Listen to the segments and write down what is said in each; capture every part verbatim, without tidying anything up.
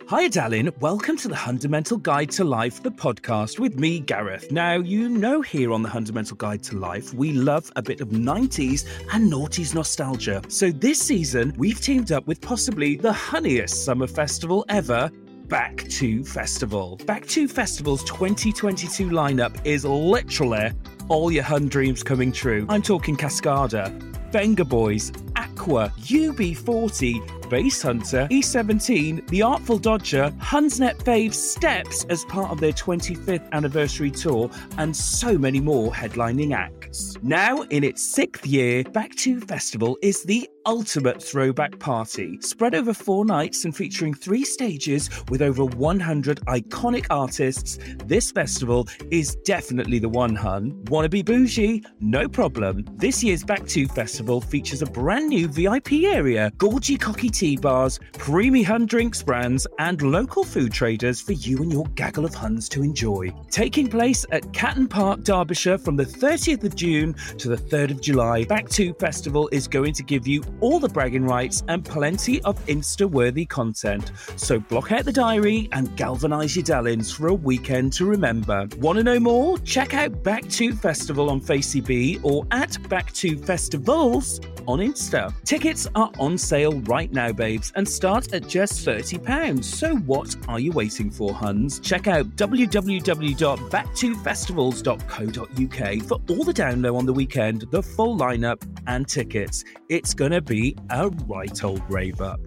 Hi, Adalyn. Welcome to the Fundamental Guide to Life, the podcast with me, Gareth. Now, you know here on the Fundamental Guide to Life, we love a bit of nineties and noughties nostalgia. So this season, we've teamed up with possibly the honeyest summer festival ever, Back to Festival. Back to Festival's twenty twenty-two lineup is literally all your hun dreams coming true. I'm talking Cascada, Vengaboys, Aqua, U B forty, Bass Hunter, E seventeen, The Artful Dodger, Hunsnet Faves, Steps as part of their twenty-fifth anniversary tour, and so many more headlining acts. Now, in its sixth year, Back to Festival is the ultimate throwback party, spread over four nights and featuring three stages with over one hundred iconic artists. This festival is definitely the one, hun. Wanna be bougie? No problem. This year's Back to Festival features a brand new V I P area, gorgy cocky tea bars, preemie hun drinks brands, and local food traders for you and your gaggle of huns to enjoy. Taking place at Catton Park, Derbyshire from the thirtieth of June to the third of July, Back to Festival is going to give you all the bragging rights and plenty of Insta-worthy content. So block out the diary and galvanise your Dallins for a weekend to remember. Want to know more? Check out Back to Festival on FaceB or at Back to Festivals on Insta. Tickets are on sale right now, babes, and start at just thirty pounds. So what are you waiting for, huns? Check out w w w dot back to festivals dot co dot u k for all the download on the weekend, the full lineup and tickets. It's gonna be a right old rave up.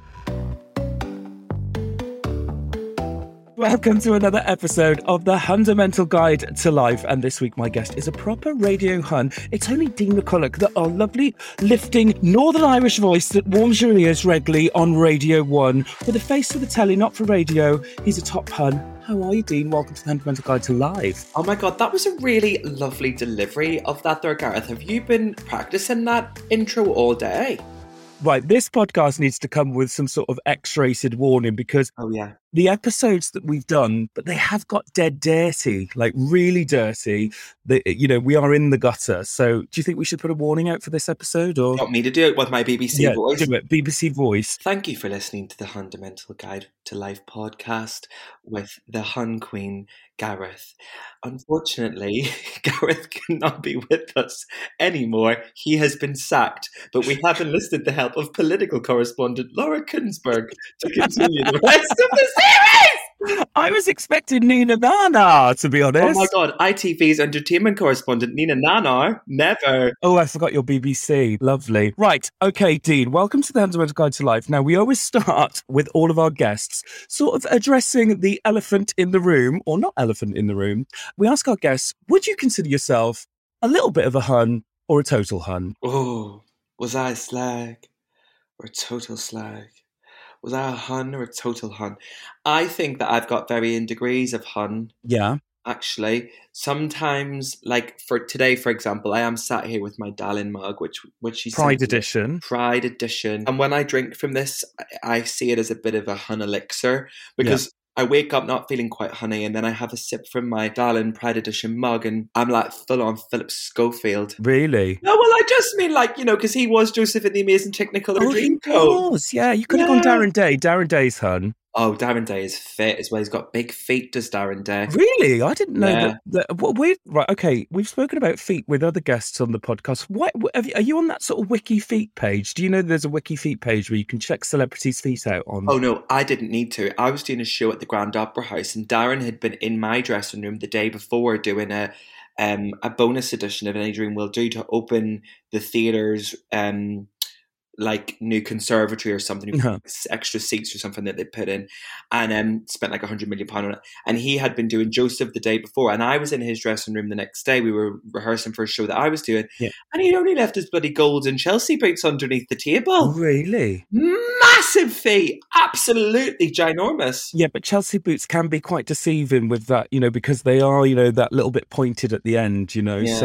Welcome to another episode of the Fundamental Guide to Life, and this week my guest is a proper radio hun. It's only Dean McCulloch, that our lovely, lifting Northern Irish voice that warms your ears regularly on Radio one. With a face for the telly, not for radio, he's a top hun. How are you, Dean? Welcome to the Fundamental Guide to Life. Oh my God, that was a really lovely delivery of that there, Gareth. Have you been practicing that intro all day? Right, this podcast needs to come with some sort of X-rated warning because oh yeah, the episodes that we've done, but they have got dead dirty, like really dirty. They, you know, we are in the gutter. So, do you think we should put a warning out for this episode, or you want me to do it with my B B C yeah, voice? Do it, B B C voice. Thank you for listening to the Fundamental Guide to Life podcast with the Hun Queen, Gareth. Unfortunately, Gareth cannot be with us anymore. He has been sacked, but we have enlisted the help of political correspondent Laura Kunsberg to continue the rest of the series. I was expecting Nina Nana, to be honest. Oh my God, I T V's entertainment correspondent Nina Nana, never. Oh, I forgot your B B C. Lovely. Right, okay, Dean, welcome to the Fundamental Guide to Life. Now, we always start with all of our guests sort of addressing the elephant in the room, or not elephant in the room. We ask our guests, would you consider yourself a little bit of a hun or a total hun? Oh, was I a slag or a total slag? Was I a hun or a total hun? I think that I've got varying degrees of hun. Yeah. Actually, sometimes, like for today, for example, I am sat here with my Dallin mug, which which she's Pride Edition. Pride Edition. And when I drink from this, I see it as a bit of a hun elixir because yeah. I wake up not feeling quite honey, and then I have a sip from my Dallin Pride Edition mug, and I'm like full on Philip Schofield. Really? No, well, I just mean like, you know, because he was Joseph in the Amazing Technicolor oh, Dreamcoat. He was, yeah. You could have yeah. gone Darren Day. Darren Day's hun. Oh, Darren Day is fit as well. He's got big feet, does Darren Day. Really? I didn't know yeah. that. that what we right, okay, we've spoken about feet with other guests on the podcast. What, have you, are you on that sort of Wiki Feet page? Do you know there's a Wiki Feet page where you can check celebrities' feet out on? Oh, no, I didn't need to. I was doing a show at the Grand Opera House, and Darren had been in my dressing room the day before doing a um, a bonus edition of Any Dream Will Do to open the theatre's um, like new conservatory or something, uh-huh. extra seats or something that they put in, and um, spent like a hundred million pound on it. And he had been doing Joseph the day before, and I was in his dressing room the next day. We were rehearsing for a show that I was doing, yeah. and he'd only left his bloody golden Chelsea boots underneath the table. Oh, really? Massive feet, absolutely ginormous. Yeah, but Chelsea boots can be quite deceiving with that, you know, because they are, you know, that little bit pointed at the end, you know. Yeah. So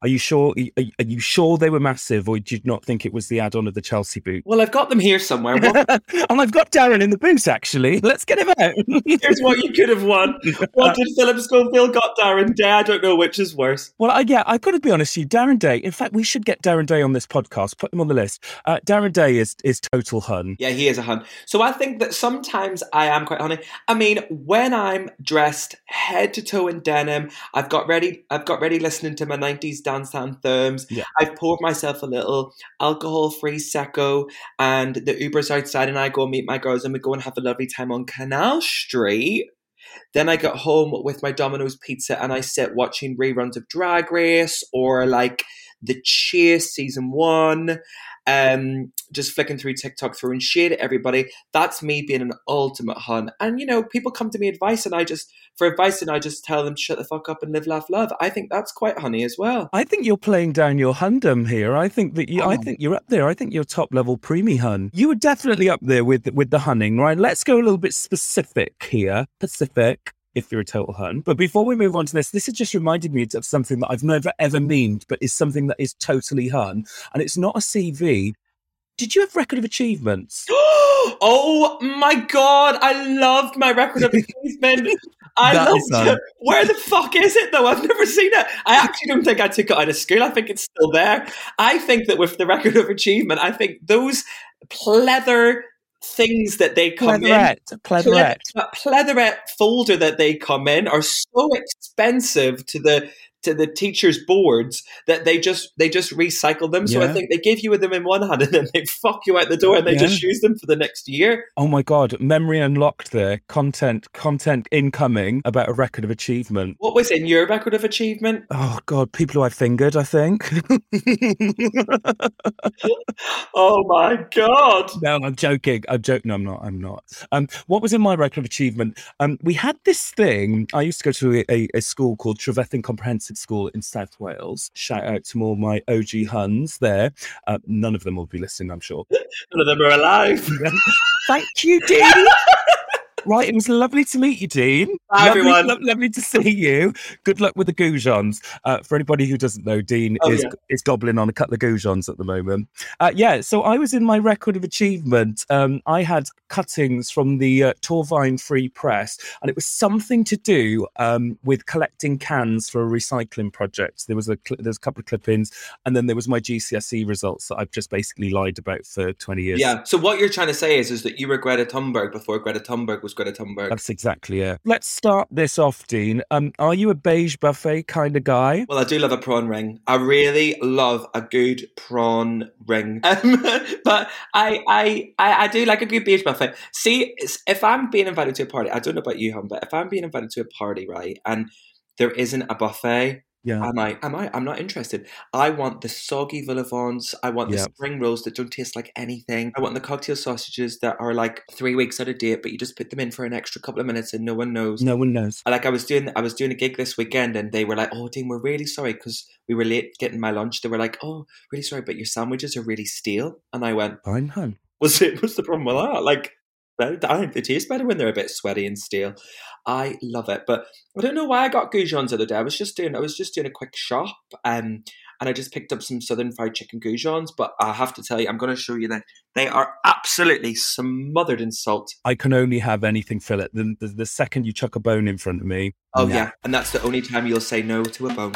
Are you sure? Are, are you sure they were massive, or did you not think it was the add-on of the Chelsea boot? Well, I've got them here somewhere. What- and I've got Darren in the boot, actually. Let's get him out. Here's what you could have won. What did Philip Schofield got Darren Day? I don't know which is worse. Well, I, yeah, I've got to be honest with you. Darren Day, in fact, we should get Darren Day on this podcast, put him on the list. Uh, Darren Day is, is total hun. Yeah, he is a hun. So I think that sometimes I am quite honey. I mean, when I'm dressed head to toe in denim, I've got ready, I've got ready listening to my nineties dance anthems. Yeah. I've poured myself a little alcohol-free Secco, and the Uber's outside, and I go and meet my girls, and we go and have a lovely time on Canal Street. Then I get home with my Domino's pizza, and I sit watching reruns of Drag Race or like The Chase season one. Um, just flicking through TikTok, throwing shade at everybody. That's me being an ultimate hun. And you know, people come to me advice, and I just for advice, and I just tell them to shut the fuck up and live, laugh, love. I think that's quite honey as well. I think you're playing down your hundom here. I think that you. Oh. I think you're up there. I think you're top level preemie hun. You were definitely up there with with the hunning, right? Let's go a little bit specific here. Pacific. If you're a total hun. But before we move on to this, this has just reminded me of something that I've never ever meaned, but is something that is totally hun. And it's not a C V. Did you have record of achievements? Oh my God, I loved my record of achievement. I That loved is hun. it. Where the fuck is it though? I've never seen it. I actually don't think I took it out of school. I think it's still there. I think that with the record of achievement, I think those pleather things that they come Pleatherette, in, pleatherette. that pleatherette folder that they come in are so expensive to the to the teachers' boards that they just they just recycle them. So Yeah. I think they give you them in one hand and then they fuck you out the door and they Yeah. just use them for the next year. Oh my God, memory unlocked there. Content, content incoming about a record of achievement. What was in your record of achievement? Oh God, people who I fingered, I think. Oh my God. No, I'm joking. I'm joking. No, I'm not. I'm not. Um, what was in my record of achievement? Um, we had this thing. I used to go to a, a, a school called Trevethyn Comprehensive School in South Wales. Shout out to all my O G Huns there. Uh, none of them will be listening, I'm sure. None of them are alive. Thank you, Dean. Right, it was lovely to meet you, Dean. Bye, lovely, everyone. lo- lovely to see you. Good luck with the goujons. Uh, for anybody who doesn't know, Dean Oh, is yeah. is gobbling on a couple of goujons at the moment. Uh, yeah, so I was in my record of achievement. Um, I had cuttings from the uh, Torvine Free Press, and it was something to do um, with collecting cans for a recycling project. There was a cl- there's a couple of clippings, and then there was my G C S E results that I've just basically lied about for twenty years. Yeah. So what you're trying to say is, is that you were Greta Thunberg before Greta Thunberg was Greta Thunberg. That's exactly it. Let's start this off, Dean. Um, are you a beige buffet kind of guy? Well, I do love a prawn ring. I really love a good prawn ring. Um, but I, I, I, I do like a good beige buffet. See, it's- if I'm being invited to a party, I don't know about you, hon, but if I'm being invited to a party, right, and there isn't a buffet, Yeah. am I, am I, I'm not interested. I want the soggy vol au vents. I want the Yeah. spring rolls that don't taste like anything. I want the cocktail sausages that are like three weeks out of date, but you just put them in for an extra couple of minutes and no one knows. No one knows. Like I was doing, I was doing a gig this weekend, and they were like, "Oh, Dean, we're really sorry because we were late getting my lunch." They were like, "Oh, really sorry, but your sandwiches are really stale." And I went, Fine, hun. "Was it? What's the problem with that?" Like, I think they taste better when they're a bit sweaty and stale. I love it, but I don't know why I got goujons the other day. I was just doing, I was just doing a quick shop, um, and I just picked up some Southern Fried Chicken goujons. But I have to tell you, I'm going to show you that they are absolutely smothered in salt. I can only have anything fill it. The, the, the second you chuck a bone in front of me. Oh nah. yeah, and that's the only time you'll say no to a bone.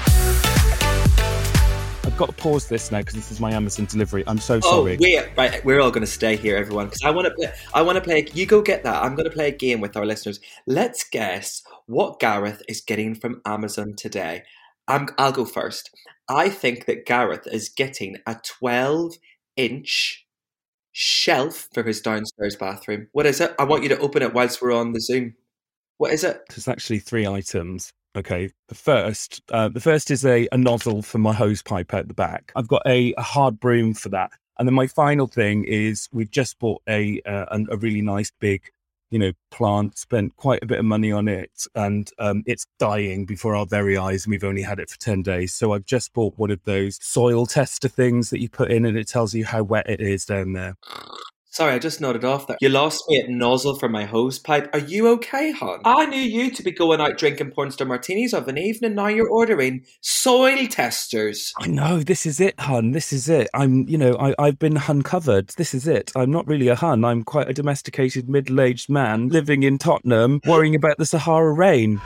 I've got to pause this now because this is my Amazon delivery. I'm so Oh sorry. wait, right, we're all going to stay here, everyone, because I want to play. I want to play. You go get that. I'm going to play a game with our listeners. Let's guess what Gareth is getting from Amazon today. I'm, I'll go first. I think that Gareth is getting a twelve inch shelf for his downstairs bathroom. What is it? I want you to open it whilst we're on the Zoom. What is it? There's actually three items. Okay, the first, uh, the first is a, a nozzle for my hose pipe out the back. I've got a, a hard broom for that, and then my final thing is we've just bought a uh, an- a really nice big, you know, plant. Spent quite a bit of money on it, and um, it's dying before our very eyes, and we've only had it for ten days. So I've just bought one of those soil tester things that you put in, and it tells you how wet it is down there. Sorry, I just nodded off there. You lost me at nozzle for my hose pipe. Are you okay, hon? I knew you to be going out drinking pornstar martinis of an evening. Now you're ordering soil testers. I know, this is it, hun. This is it. I'm, you know, I, I've been hun covered. This is it. I'm not really a hun. I'm quite a domesticated middle-aged man living in Tottenham, worrying about the Sahara rain.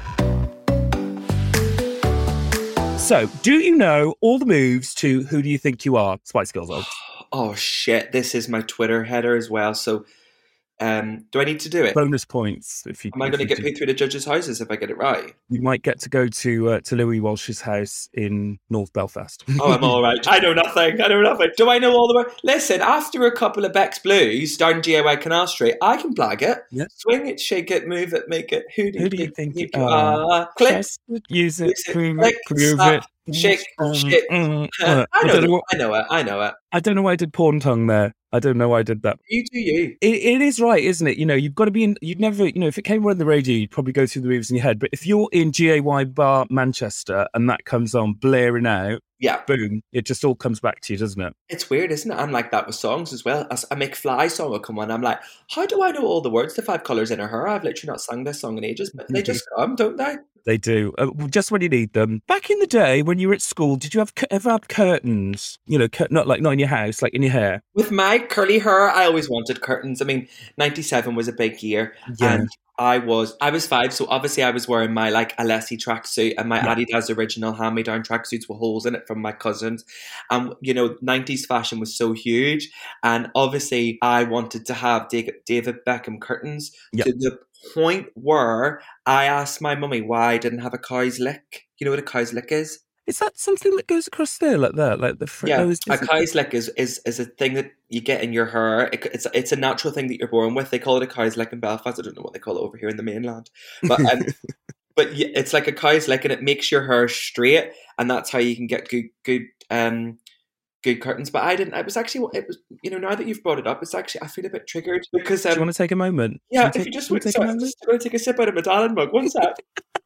So, do you know all the moves to Who Do You Think You Are, Spice Girls? Old? Oh shit, this is my Twitter header as well. So um, do I need to do it? Bonus points. If you Am I going to get put through the judges' houses if I get it right? You might get to go to uh, to Louis Walsh's house in North Belfast. Oh, I'm all right. I know nothing. I know nothing. Do I know all the words? Listen, after a couple of Beck's Blues down G A Y Canal Street, I can blag it. Yeah. Swing it, shake it, move it, make it. Who do you, Who do you think, think you you are? are? Click. Use it, use it, Use it, prove click, it, prove slap, it. shake, Um, shit. mm, Uh, uh, I I know, don't know it. what- I know it. I know it. I don't know why I did porn tongue there. I don't know why I did that. You do you. It, it is right, isn't it? You know, you've got to be in, you'd never, you know, if it came on the radio, you'd probably go through the moves in your head. But if you're in G A Y Bar Manchester and that comes on blaring out, Yeah. boom, it just all comes back to you, doesn't it? It's weird, isn't it? I'm like that with songs as well. As a McFly song will come on, I'm like, how do I know all the words to Five Colours in a Her? I've literally not sung this song in ages, but they just come, don't they? They do. Uh, just when you need them. Back in the day when you were at school, did you have ever have curtains? You know, cur- not like not in your house, like in your hair. With my curly hair, I always wanted curtains. I mean, ninety-seven was a big year. Yeah. And I was I was five, so obviously I was wearing my like Alessi tracksuit and my Yeah. Adidas original hand-me-down tracksuits with holes in it from my cousins. And, you know, nineties fashion was so huge. And obviously I wanted to have Da- David Beckham curtains Yeah. to the point where I asked my mummy why I didn't have a cow's lick. You know what a cow's lick is? Is that something that goes across there like that? Like the fr- Yeah, oh, is, a is it- cow's lick is, is, is a thing that you get in your hair. It, it's it's a natural thing that you're born with. They call it a cow's lick in Belfast. I don't know what they call it over here in the mainland, but um, but yeah, it's like a cow's lick, and it makes your hair straight, and that's how you can get good good um good curtains. But I didn't. It was actually it was you know now that you've brought it up, it's actually I feel a bit triggered because Do you um, want to take a moment? yeah, Do if take, you just do wait, take a sorry, I'm moment? just going to take a sip out of my Dallin mug. One sec.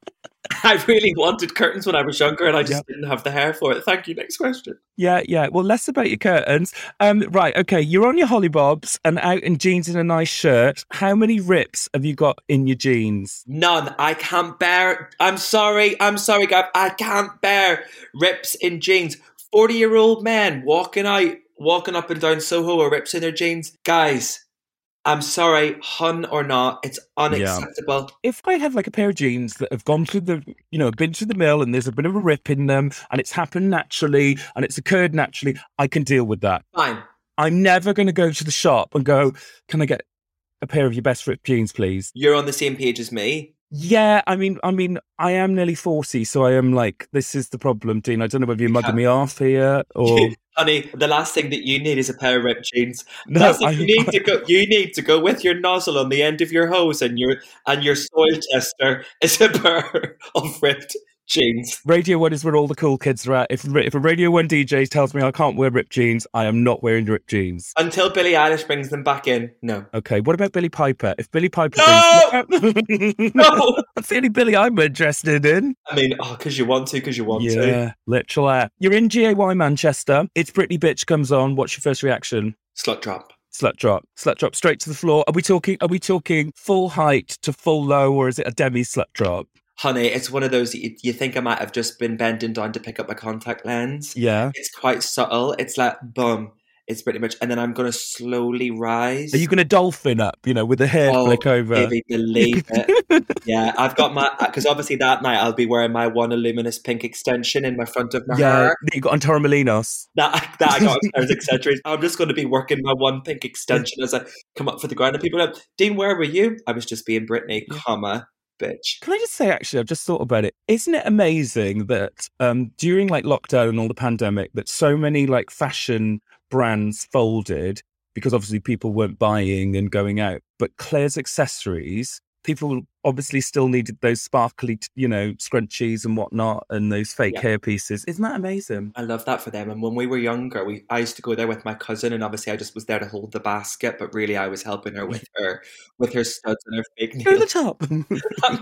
I really wanted curtains when I was younger, and I just Yeah. didn't have the hair for it. Thank you. Next question. Yeah, yeah. Well, less about your curtains. Um, right, okay. You're on your hollybobs and out in jeans and a nice shirt. How many rips have you got in your jeans? None. I can't bear. I'm sorry. I'm sorry, Gav. I can't bear rips in jeans. forty-year-old men walking out, walking up and down Soho with rips in their jeans. Guys, I'm sorry, hun or not, it's unacceptable. If I have like a pair of jeans that have gone through the, you know, been through the mill and there's a bit of a rip in them and it's happened naturally and it's occurred naturally, I can deal with that. Fine. I'm never going to go to the shop and go, can I get a pair of your best ripped jeans, please? You're on the same page as me. Yeah, I mean, I mean, I am nearly forty, so I am like, this is the problem, Dean. I don't know whether you're mugging me off here or... Honey, the last thing that you need is a pair of ripped jeans. No, That's I- you need to go. You need to go with your nozzle on the end of your hose, and your and your soil tester is a pair of ripped jeans. Radio One is where all the cool kids are at. If, if a Radio One D J tells me I can't wear ripped jeans, I am not wearing ripped jeans. Until Billie Eilish brings them back in. No. Okay, what about Billy Piper? If Billy Piper No! brings... No! That's the only Billy I'm interested in. I mean, oh, because you want to, because you want to. Yeah, literally. You're in G A Y Manchester. It's Britney Bitch comes on. What's your first reaction? Slut drop. Slut drop. Slut drop straight to the floor. Are we talking? Are we talking full height to full low, or is it a demi slut drop? Honey, it's one of those that you, you think I might have just been bending down to pick up my contact lens. Yeah. It's quite subtle. It's like, boom. It's pretty much, and then I'm going to slowly rise. Are you going to dolphin up? You know, with the hair Oh, flick over. baby, believe it. Yeah, I've got my, because obviously that night I'll be wearing my one luminous pink extension in my front of my Yeah, hair. that you got on Torremolinos. That, that I got upstairs, et cetera. I'm just going to be working my one pink extension as I come up for the ground. And people are like, Dean, where were you? I was just being Britney, Yeah. comma, bitch. Can I just say, actually, I've just thought about it. Isn't it amazing that um, during like lockdown and all the pandemic, that so many like fashion brands folded because obviously people weren't buying and going out. But Claire's accessories, people obviously still needed those sparkly, you know, scrunchies and whatnot, and those fake Yeah. hair pieces. Isn't that amazing? I love that for them. And when we were younger, we I used to go there with my cousin, and obviously I just was there to hold the basket, but really I was helping her with her with her studs and her fake Go to the nails. top.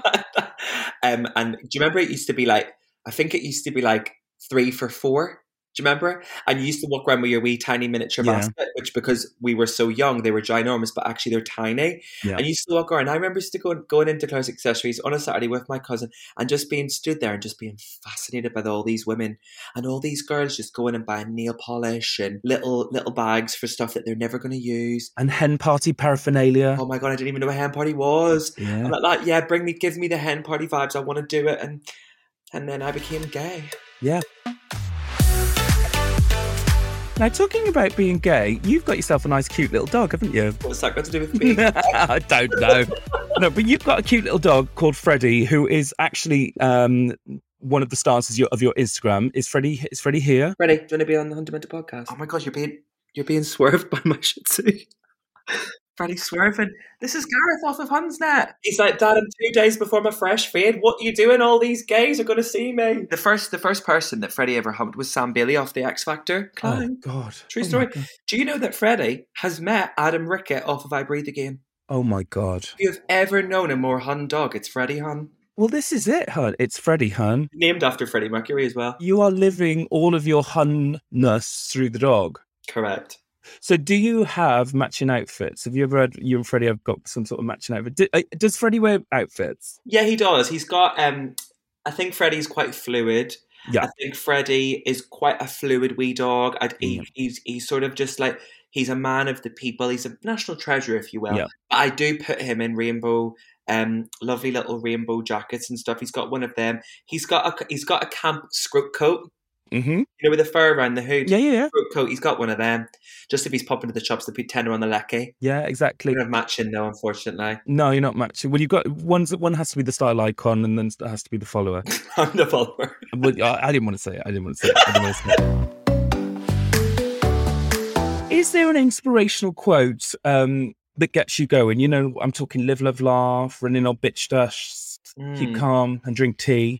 um, and do you remember it used to be like, I think it used to be like three for four. Do you remember? And you used to walk around with your wee tiny miniature Yeah. basket, which because we were so young, they were ginormous, but actually they're tiny. Yeah. And you used to walk around. I remember used to go, going into Claire's Accessories on a Saturday with my cousin and just being stood there and just being fascinated by all these women and all these girls just going and buying nail polish and little little bags for stuff that they're never going to use. And hen party paraphernalia. Oh my God, I didn't even know what a hen party was. Yeah. I'm like, like, yeah, bring me, give me the hen party vibes. I want to do it. And and then I became gay. Yeah. Now, talking about being gay, you've got yourself a nice, cute little dog, haven't you? What's that got to do with me? I don't know. No, but you've got a cute little dog called Freddie, who is actually um, one of the stars of your, of your Instagram. Is Freddie? Is Freddie here? Freddie, do you want to be on the Fundamental podcast? Oh my God, you're being you're being swerved by my Shih Tzu. Freddie's swerving. This is Gareth off of Hunsnet. He's like, Dad, I'm two days before my fresh fade. What are you doing? All these gays are going to see me. The first the first person that Freddie ever humped was Sam Bailey off the X Factor. Oh, God. True Oh, story. my God. Do you know that Freddie has met Adam Rickett off of I Breathe Again? Oh, my God. If you've ever known a more Hun dog, it's Freddie Hun. Well, this is it, hun. It's Freddie, hun. Named after Freddie Mercury as well. You are living all of your Hun-ness through the dog. Correct. So do you have matching outfits? Have you ever had, you and Freddie have got some sort of matching outfit? Do, uh, does Freddie wear outfits? Yeah, he does. He's got, um, I think Freddie's quite fluid. Yeah. I think Freddie is quite a fluid wee dog. I, he, Yeah. he's, he's sort of just like, he's a man of the people. He's a national treasure, if you will. Yeah. But I do put him in rainbow, um, lovely little rainbow jackets and stuff. He's got one of them. He's got a, he's got a camp scrub coat. Mm-hmm. You know, with the fur around the hood. Yeah, yeah, yeah. Scrub coat. He's got one of them. Just if he's popping to the shops to put tenner on the lecky. Yeah, exactly. We don't have matching though, unfortunately. No, you're not matching. Well, you've got one's one has to be the style icon, and then it has to be the follower. I'm the follower. Well, I, I didn't want to say it. I didn't want to say it. I didn't want to say it. Is there an inspirational quote um, that gets you going? You know, I'm talking live, love, laugh, running on bitch dust, Mm. keep calm, and drink tea.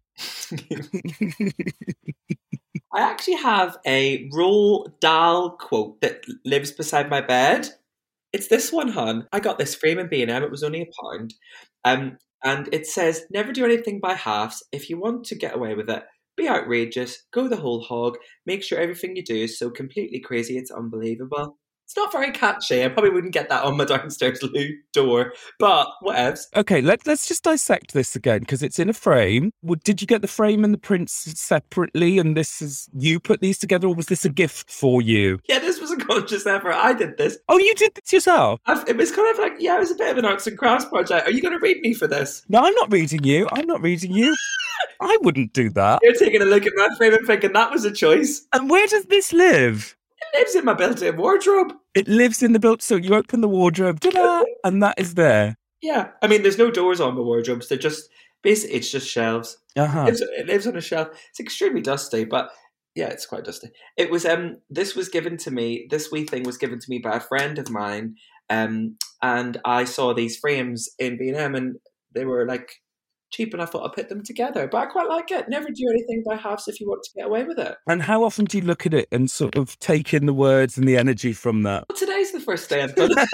I actually have a Roald Dahl quote that lives beside my bed. It's this one, hon. I got this frame in B and M. It was only a pound. Um, and it says, never do anything by halves. If you want to get away with it, be outrageous, go the whole hog, make sure everything you do is so completely crazy it's unbelievable. It's not very catchy. I probably wouldn't get that on my downstairs loo door, but whatevs. Okay, let, let's just dissect this again, because it's in a frame. Well, did you get the frame and the prints separately, and this is, you put these together, or was this a gift for you? Yeah, this was a conscious effort. I did this. Oh, you did this yourself? I've, it was kind of like, yeah, it was a bit of an arts and crafts project. Are you going to read me for this? No, I'm not reading you. I'm not reading you. I wouldn't do that. You're taking a look at my frame and thinking that was a choice. And where does this live? It lives in my built-in wardrobe. It lives in the built, so you open the wardrobe, ta-da, and that is there. Yeah. I mean, there's no doors on my wardrobes. They're just, basically, it's just shelves. Uh-huh. It lives, it lives on a shelf. It's extremely dusty, but yeah, it's quite dusty. It was, um, this was given to me, this wee thing was given to me by a friend of mine, um, and I saw these frames in B and M, and they were like cheap, and I thought I'd put them together. But I quite like it. Never do anything by halves if you want to get away with it. And how often do you look at it and sort of take in the words and the energy from that? Well, today's the first day I've done it.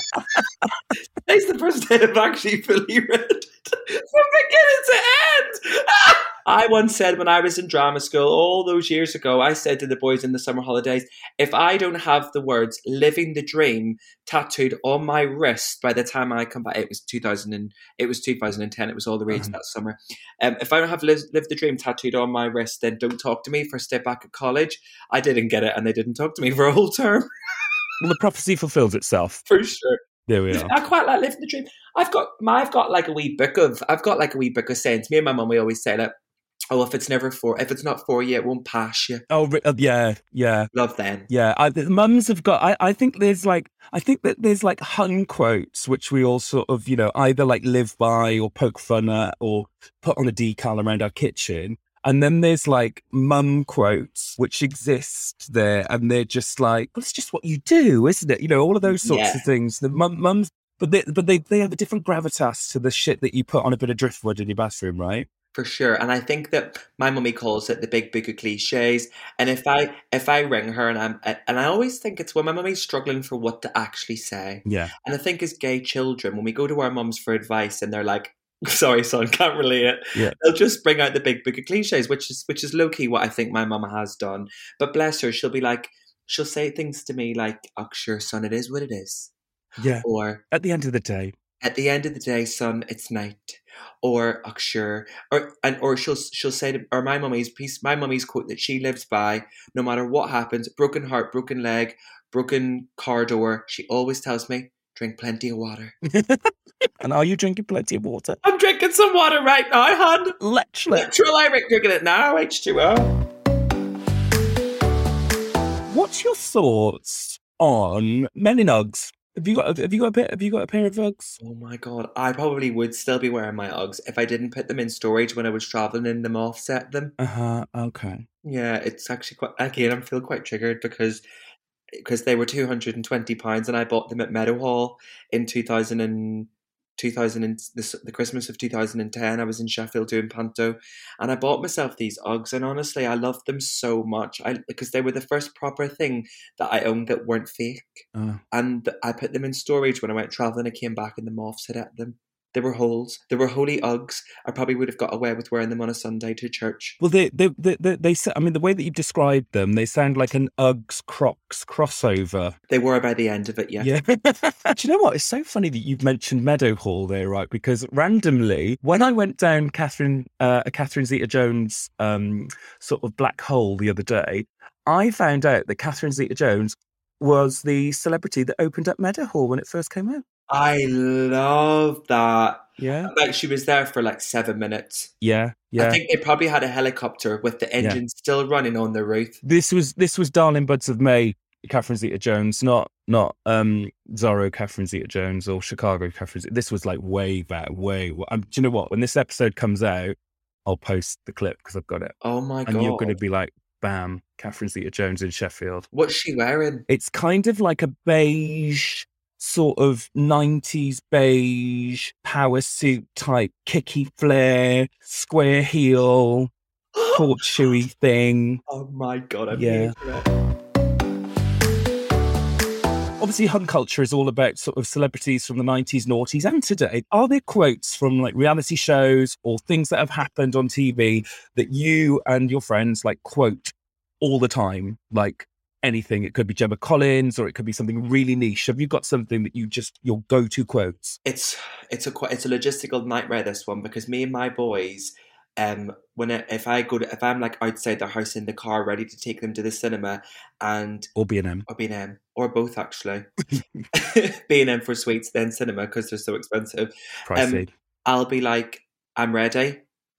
Today's the first day I've actually fully read it from beginning to end. I once said when I was in drama school all those years ago, I said to the boys in the summer holidays, if I don't have the words "living the dream" tattooed on my wrist by the time I come back, it was two thousand and it was two thousand ten. It was all the rage Uh-huh. that summer. Um, if I don't have live, "live the dream" tattooed on my wrist, then don't talk to me for a step back at college. I didn't get it, and they didn't talk to me for a whole term. Well, the prophecy fulfills itself. For sure. There we are. I quite like living the dream. I've got I've got like a wee book of I've got like a wee book of sayings. Me and my mum, we always say that, oh, if it's never for if it's not for you, it won't pass you. Oh, re- uh, yeah, yeah. Love them. Yeah, I, the mums have got. I, I think there's like. I think that there's like Hun quotes which we all sort of, you know, either like live by or poke fun at or put on a decal around our kitchen. And then there's like mum quotes which exist there, and they're just like, well, it's just what you do, isn't it? You know, all of those sorts Yeah. of things. The mum, mums, but they, but they, they have a different gravitas to the shit that you put on a bit of driftwood in your bathroom, right? For sure. And I think that my mummy calls it the big book of cliches. And if I if I ring her and I'm and I always think it's when my mummy's struggling for what to actually say. Yeah. And I think as gay children, when we go to our mums for advice and they're like, Sorry, son, can't relate. Yeah. They'll just bring out the big book of cliches, which is which is low key what I think my mama has done. But bless her, she'll be like, she'll say things to me like, "Oh, sure, son, it is what it is," Yeah. or At the end of the day, "At the end of the day, son, it's night," or "Oh, sure," or and or she'll she'll say to, or my mummy's piece, my mummy's quote that she lives by, no matter what happens, broken heart, broken leg, broken car door, she always tells me, drink plenty of water. And are you drinking plenty of water? I'm drinking some water right now, hon. Literally. Electrolyte, drinking it now, H two O. What's your thoughts on men in Uggs? Have you got have you got a pair have you got a pair of Uggs? Oh my god, I probably would still be wearing my Uggs if I didn't put them in storage when I was travelling in them offset them. Uh-huh. Okay. Yeah, it's actually quite, again, I feel quite triggered because because they were two hundred and twenty pounds and I bought them at Meadowhall in two thousand and two thousand and the, the Christmas of two thousand ten. I was in Sheffield doing panto, and I bought myself these Uggs, and honestly, I loved them so much. I because they were the first proper thing that I owned that weren't fake, Uh, and I put them in storage when I went traveling. I came back, and the moths had at them. They were holes. They were holy Uggs. I probably would have got away with wearing them on a Sunday to church. well, they they they they, they sa- I mean, the way that you described them, they sound like an Uggs Crocs crossover. They were by the end of it, yeah. Yeah. Do you know what? It's so funny that you've mentioned Meadowhall there, right? Because randomly, when I went down Catherine uh, Catherine Zeta-Jones um, sort of black hole the other day, I found out that Catherine Zeta-Jones was the celebrity that opened up Meadowhall when it first came out. I love that. Yeah. Like, she was there for like seven minutes. Yeah. Yeah. I think they probably had a helicopter with the engine still running on the roof. This was this was Darling Buds of May, Catherine Zeta-Jones, not not um Zorro Catherine Zeta-Jones or Chicago Catherine. Zeta- This was like way back, way. Um, do you know what? When this episode comes out, I'll post the clip because I've got it, Oh my and god. you're going to be like, "Bam, Catherine Zeta-Jones in Sheffield." What's she wearing? It's kind of like a beige, sort of nineties beige power suit type, kicky flare, square heel, court shoey thing. Oh my god, I'm Yeah. here for it. Obviously, hung culture is all about sort of celebrities from the nineties, noughties, and today. Are there quotes from like reality shows or things that have happened on T V that you and your friends like quote all the time? Like anything. It could be Gemma Collins or it could be something really niche. Have you got something that you just, your go-to quotes? It's it's a quite it's a logistical nightmare, this one, because me and my boys, um, when I, if I go to, if I'm like outside their house in the car ready to take them to the cinema, and Or B and M. or B and M or both actually, B and M for sweets, then cinema because they're so expensive. Pricey. Um, I'll be like, I'm ready,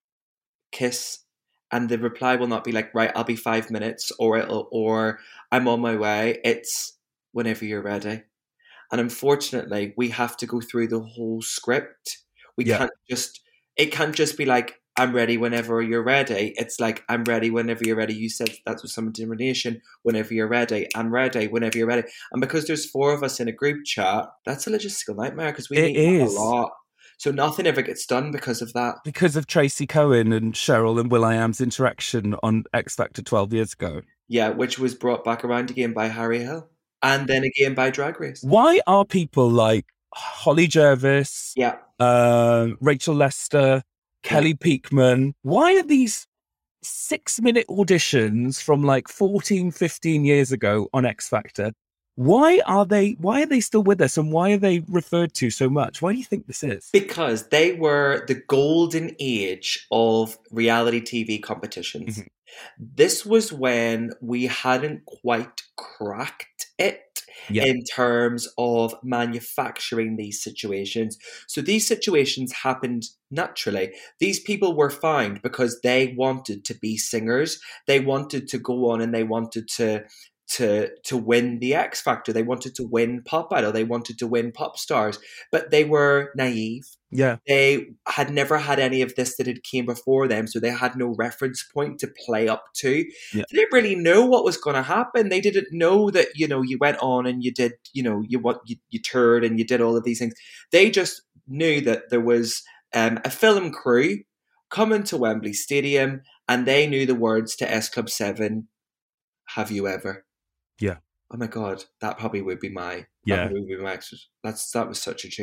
kiss, and the reply will not be like, right, I'll be five minutes, or it'll, or I'm on my way. It's whenever you're ready. And unfortunately, we have to go through the whole script. We Yeah. can't just, it can't just be like, I'm ready whenever you're ready. It's like, I'm ready whenever you're ready. You said that's with some determination. Whenever you're ready. I'm ready whenever you're ready. And because there's four of us in a group chat, that's a logistical nightmare because we It meet up is. a lot. So nothing ever gets done because of that. Because of Tracy Cohen and Cheryl and Will.i.am's interaction on X Factor twelve years ago. Yeah, which was brought back around again by Harry Hill. And then again by Drag Race. Why are people like Holly Jervis, Yeah. um, Rachel Lester, Kelly Peakman, why are these six minute auditions from like fourteen, fifteen years ago on X Factor? Why are they, why are they still with us and why are they referred to so much? Why do you think this is? Because they were the golden age of reality T V competitions. Mhm. This was when we hadn't quite cracked it Yeah. in terms of manufacturing these situations. So these situations happened naturally. These people were found because they wanted to be singers. They wanted to go on and they wanted to to to win the X Factor. They wanted to win Pop Idol. They wanted to win Pop Stars. But they were naive. Yeah. They had never had any of this that had came before them, so they had no reference point to play up to. Yeah. They didn't really know what was going to happen. They didn't know that, you know, you went on and you did, you know, you what you, you toured and you did all of these things. They just knew that there was um, a film crew coming to Wembley Stadium, and they knew the words to S Club seven. Have you ever? Yeah. Oh my god, that probably would be my. Yeah. That probably would be my. That's that was such a tune.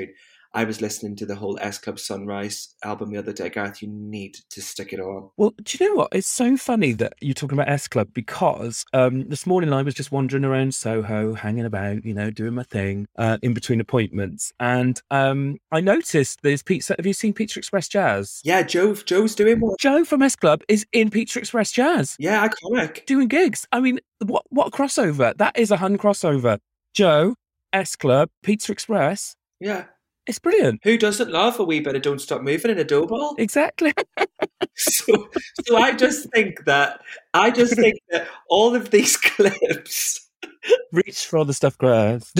I was listening to the whole S Club Sunrise album the other day. Gareth, you need to stick it on. Well, do you know what? It's so funny that you're talking about S Club because um, this morning I was just wandering around Soho, hanging about, you know, doing my thing uh, in between appointments. And um, I noticed there's pizza. Have you seen Pizza Express Jazz? Yeah, Joe, Joe's doing one. Joe from S Club is in Pizza Express Jazz. Yeah, iconic. Doing gigs. I mean, what, what a crossover. That is a Hun crossover. Joe, S Club, Pizza Express. Yeah. It's brilliant. Who doesn't love a wee bit of Don't Stop Moving in a dough ball? Exactly. so, so I just think that I just think that all of these clips reach for all the stuff, grass.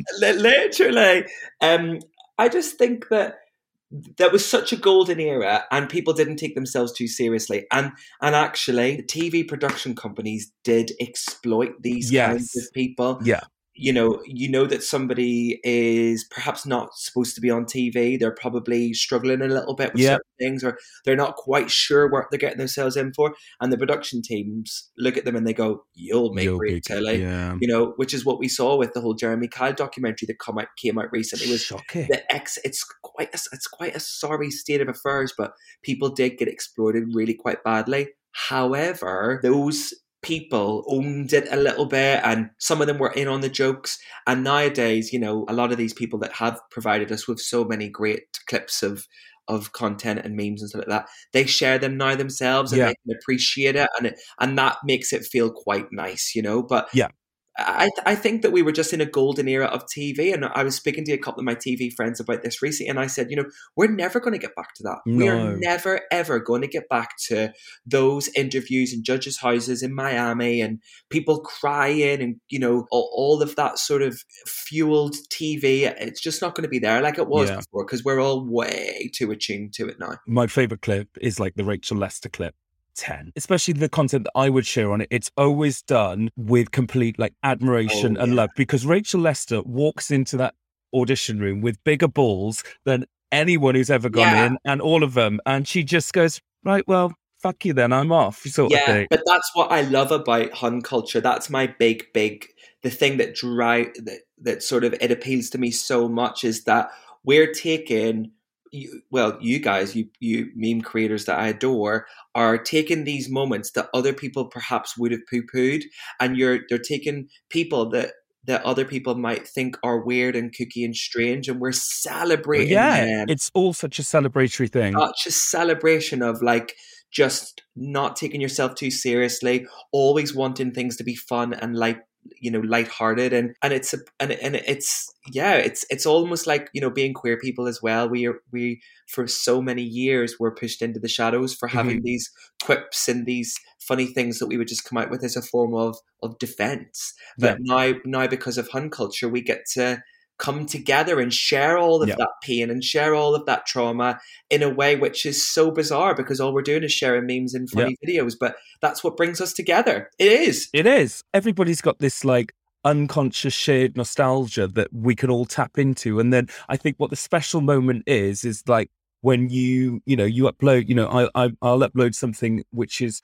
Literally, um, I just think that that was such a golden era, and people didn't take themselves too seriously. And and actually, the T V production companies did exploit these yes. kinds of people. Yeah. You know, you know that somebody is perhaps not supposed to be on T V. They're probably struggling a little bit with yep. certain things, or they're not quite sure what they're getting themselves in for. And the production teams look at them and they go, "You'll make You'll great be, telly." Yeah. You know, which is what we saw with the whole Jeremy Kyle documentary that come out, came out recently. It was shocking. The ex, it's quite a, it's quite a sorry state of affairs, but people did get exploited really quite badly. However, those people owned it a little bit, and some of them were in on the jokes. And nowadays, you know, a lot of these people that have provided us with so many great clips of of content and memes and stuff like that, they share them now themselves, and yeah. they can appreciate it, and it, and that makes it feel quite nice, you know. But yeah. I I think that we were just in a golden era of T V, and I was speaking to a couple of my T V friends about this recently, and I said, you know, we're never going to get back to that. No. We are never, ever going to get back to those interviews in judges' houses in Miami and people crying and, you know, all, all of that sort of fueled T V. It's just not going to be there like it was yeah. before, because we're all way too attuned to it now. My favourite clip is like the Rachel Lester clip. ten, especially the content that I would share on it. It's always done with complete like admiration oh, and yeah. love, because Rachel Lester walks into that audition room with bigger balls than anyone who's ever gone yeah. in, and all of them, and she just goes, right, well, fuck you then, I'm off, sort yeah, of thing. But that's what I love about Hun culture. That's my big, big, the thing that drive that, that sort of it appeals to me so much is that we're taking. You, well, you guys, you you meme creators that I adore, are taking these moments that other people perhaps would have poo-pooed, and you're they're taking people that that other people might think are weird and kooky and strange, and we're celebrating yeah, them. It's all such a celebratory thing. Such a celebration of like just not taking yourself too seriously, always wanting things to be fun and light, you know, lighthearted, and and it's a, and and it's yeah, it's it's almost like, you know, being queer people as well. We are we for so many years were pushed into the shadows for having mm-hmm. these quips and these funny things that we would just come out with as a form of of defense. But yeah. now now because of Hun culture, we get to come together and share all of yeah. that pain and share all of that trauma in a way which is so bizarre, because all we're doing is sharing memes and funny yeah. videos, but that's what brings us together. It is. It is. Everybody's got this like unconscious shared nostalgia that we can all tap into. And then I think what the special moment is, is like when you, you know, you upload, you know, I, I I'll upload something which is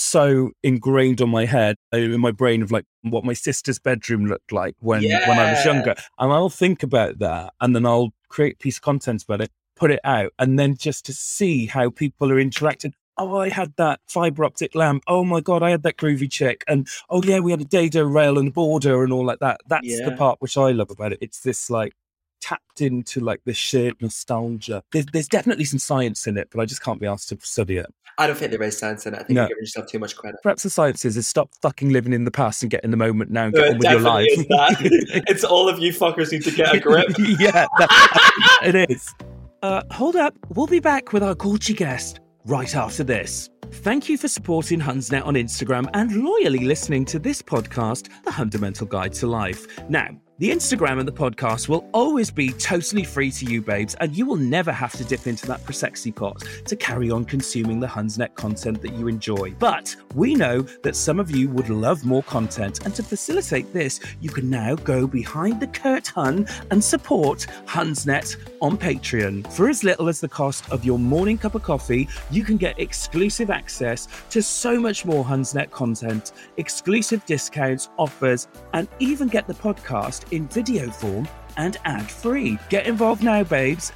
so ingrained on my head, in my brain, of like what my sister's bedroom looked like when, yeah. when I was younger. And I'll think about that, and then I'll create a piece of content about it, put it out, and then just to see how people are interacting. Oh, I had that fibre optic lamp. Oh my God, I had that groovy chick. And oh yeah, we had a dado rail and border and all like that. That's yeah. the part which I love about it. It's this like tapped into like this shared nostalgia. There's, there's definitely some science in it, but I just can't be asked to study it. I don't think there is science in it. I think no. you're giving yourself too much credit. Perhaps the science is, is stop fucking living in the past and get in the moment now and get no, on with your life. Is that. It's all of you fuckers need to get a grip. yeah, that, it is. Uh, hold up. We'll be back with our Gucci guest right after this. Thank you for supporting Hunsnet on Instagram and loyally listening to this podcast, The Fundamental Guide to Life. Now, the Instagram and the podcast will always be totally free to you, babes, and you will never have to dip into that prosexy pot to carry on consuming the Hunsnet content that you enjoy. But we know that some of you would love more content, and to facilitate this, you can now go behind the Kurt Hun and support Hunsnet on Patreon. For as little as the cost of your morning cup of coffee, you can get exclusive access to so much more Hunsnet content, exclusive discounts, offers, and even get the podcast in video form and ad-free. Get involved now, babes.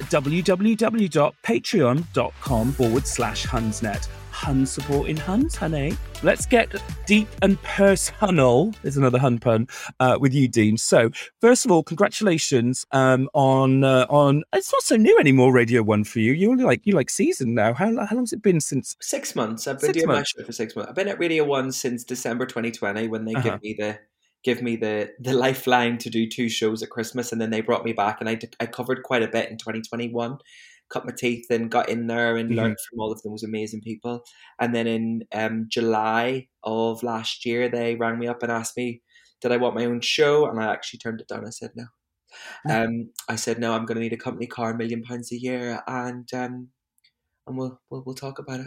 www.patreon.com forward slash Hunsnet. Hun supporting Huns, honey. Let's get deep and personal. There's another Hun pun uh, with you, Dean. So, first of all, congratulations um, on uh, on. It's not so new anymore. Radio One for you. You only like you like season now. How how long's it been since? Six months. I've been Six doing months. my show for six months. I've been at Radio One since December twenty twenty when they Uh-huh. give me the give me the the lifeline to do two shows at Christmas, and then they brought me back, and I did, I covered quite a bit in twenty twenty-one. Cut my teeth and got in there and Mhm. learned from all of those amazing people. And then in um, July of last year, they rang me up and asked me, did I want my own show? And I actually turned it down. I said no. Um, I said no. I'm going to need a company car, a million pounds a year, and um, and we'll we'll we'll talk about it.